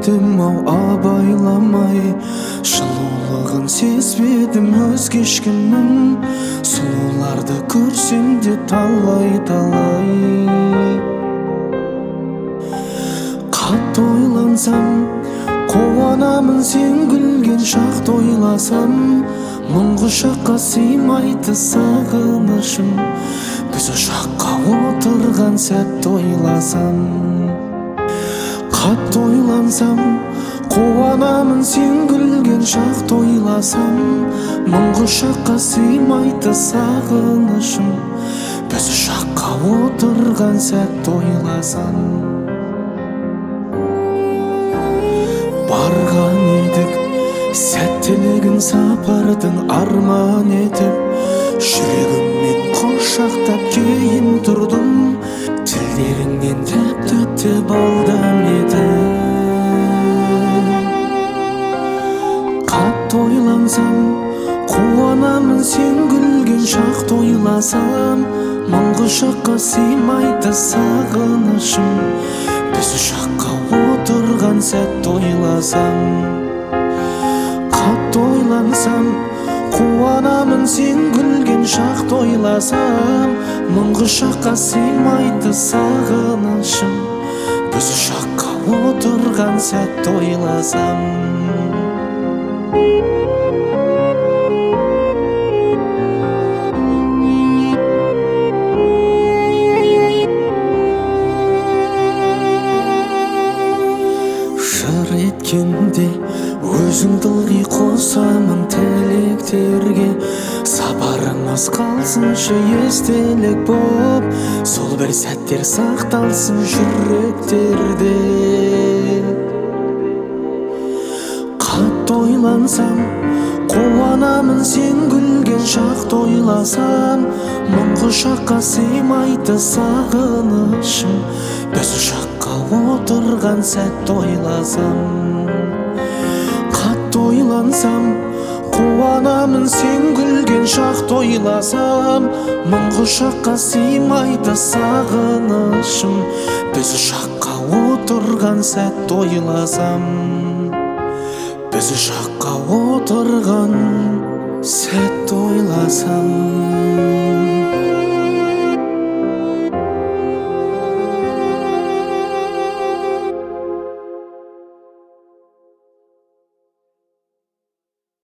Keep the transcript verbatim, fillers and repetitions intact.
едім ау абайламай, жылулығын сезбедім өзге ешкімнің. Сұлуларды көрсем де талай-талай. Қатты ойлансам, қуанамын сен күлген шақты ойласам. Мың құшаққа сыймайды сағынышым, біз ұшаққа отырған сәтті ойласам. Қатты ойлансам, қуанамын сен күлген шақты ойласам. Мың құшаққа сыймайды сағынышым, біз ұшаққа отырған сәтті ойласам. Барған едік сәттілігін сапардың арман етіп, жүрегіммен құшақтап кейін тұрдым, тілдеріңнен тәтті балдам етіп. Қатты ойлансам, қуанамын сен күлген шақты ойласам. Мың құшаққа сыймайды сағынышым, біз ұшаққа отырған сәтті ойласам. Қатты ойлансам, қуанамын сен күлген шақты ойласам. Мың құшаққа сыймайды сағынышым, біз ұшаққа отырған сәтті ойласам. Жыр еткенде өзіңді ылғи қосамын тілектерге. Сапарымыз қалсыншы естелік боп, сол бір сәттер сақталсын жүректерде. Қатты ойлансам, қуанамын сен күлген шақты ойласам. Мың құшаққа сыймайды сағынышым, біз ұшаққа отырған сәтті ойласам. Қатты ойлансам, қуанамын сен күлген шақты ойласам. Мың құшаққа сыймайды сағынышым, біз ұшаққа отырған сәтті ойласам. Біз ұшаққа отырған сәтті ойласам.